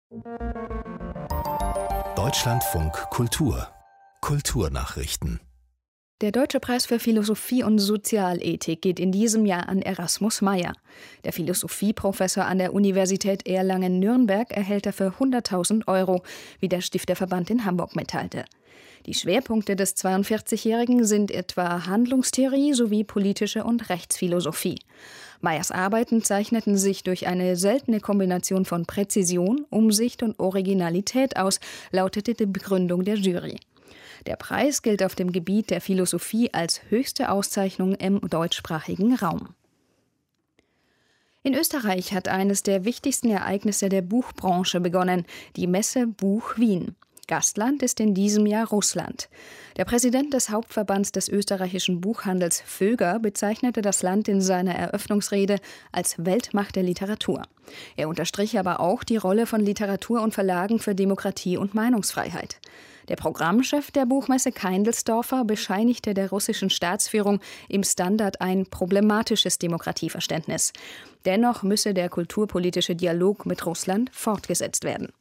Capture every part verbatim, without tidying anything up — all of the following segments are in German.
Deutschlandfunk Kultur Kulturnachrichten. Der Deutsche Preis für Philosophie und Sozialethik geht in diesem Jahr an Erasmus Mayer. Der Philosophieprofessor an der Universität Erlangen-Nürnberg erhält dafür hunderttausend Euro, wie der Stifterverband in Hamburg mitteilte. Die Schwerpunkte des zweiundvierzigjährigen sind etwa Handlungstheorie sowie politische und Rechtsphilosophie. Mayers Arbeiten zeichneten sich durch eine seltene Kombination von Präzision, Umsicht und Originalität aus, lautete die Begründung der Jury. Der Preis gilt auf dem Gebiet der Philosophie als höchste Auszeichnung im deutschsprachigen Raum. In Österreich hat eines der wichtigsten Ereignisse der Buchbranche begonnen, die Messe Buch Wien. Gastland ist in diesem Jahr Russland. Der Präsident des Hauptverbands des österreichischen Buchhandels Vöger bezeichnete das Land in seiner Eröffnungsrede als Weltmacht der Literatur. Er unterstrich aber auch die Rolle von Literatur und Verlagen für Demokratie und Meinungsfreiheit. Der Programmchef der Buchmesse Keindelsdorfer bescheinigte der russischen Staatsführung im Standard ein problematisches Demokratieverständnis. Dennoch müsse der kulturpolitische Dialog mit Russland fortgesetzt werden.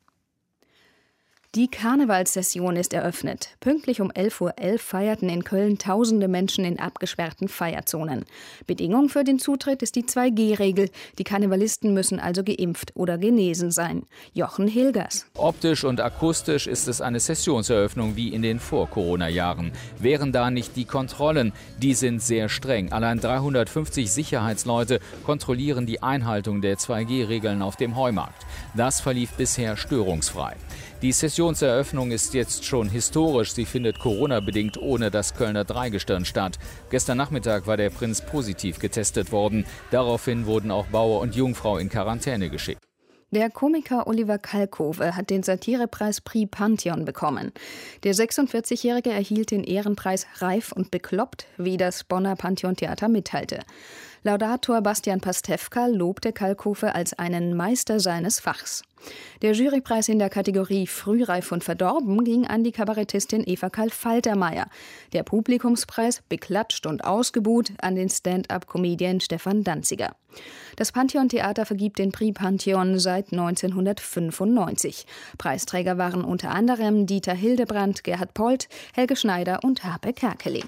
Die Karnevalssession ist eröffnet. Pünktlich um elf Uhr elf feierten in Köln tausende Menschen in abgesperrten Feierzonen. Bedingung für den Zutritt ist die zwei G Regel. Die Karnevalisten müssen also geimpft oder genesen sein. Jochen Hilgers. Optisch und akustisch ist es eine Sessionseröffnung wie in den Vor-Corona-Jahren. Wären da nicht die Kontrollen? Die sind sehr streng. Allein dreihundertfünfzig Sicherheitsleute kontrollieren die Einhaltung der zwei G Regeln auf dem Heumarkt. Das verlief bisher störungsfrei. Die Sessionseröffnung ist jetzt schon historisch. Sie findet Corona-bedingt ohne das Kölner Dreigestirn statt. Gestern Nachmittag war der Prinz positiv getestet worden. Daraufhin wurden auch Bauer und Jungfrau in Quarantäne geschickt. Der Komiker Oliver Kalkofe hat den Satirepreis Prix Pantheon bekommen. Der sechsundvierzigjährige erhielt den Ehrenpreis Reif und bekloppt, wie das Bonner Pantheon-Theater mitteilte. Laudator Bastian Pastewka lobte Kalkofe als einen Meister seines Fachs. Der Jurypreis in der Kategorie Frühreif und verdorben ging an die Kabarettistin Eva Karl-Faltermeier. Der Publikumspreis, beklatscht und ausgebuht, an den Stand-up-Comedian Stefan Danziger. Das Pantheon-Theater vergibt den Prix Pantheon seit neunzehnhundertfünfundneunzig. Preisträger waren unter anderem Dieter Hildebrandt, Gerhard Polt, Helge Schneider und Harpe Kerkeling.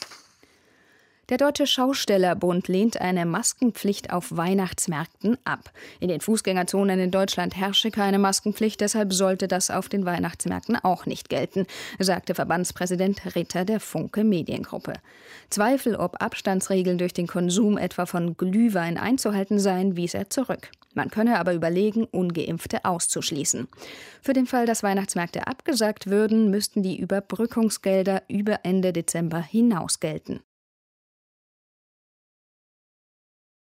Der Deutsche Schaustellerbund lehnt eine Maskenpflicht auf Weihnachtsmärkten ab. In den Fußgängerzonen in Deutschland herrsche keine Maskenpflicht, deshalb sollte das auf den Weihnachtsmärkten auch nicht gelten, sagte Verbandspräsident Ritter der Funke Mediengruppe. Zweifel, ob Abstandsregeln durch den Konsum etwa von Glühwein einzuhalten seien, wies er zurück. Man könne aber überlegen, Ungeimpfte auszuschließen. Für den Fall, dass Weihnachtsmärkte abgesagt würden, müssten die Überbrückungsgelder über Ende Dezember hinaus gelten.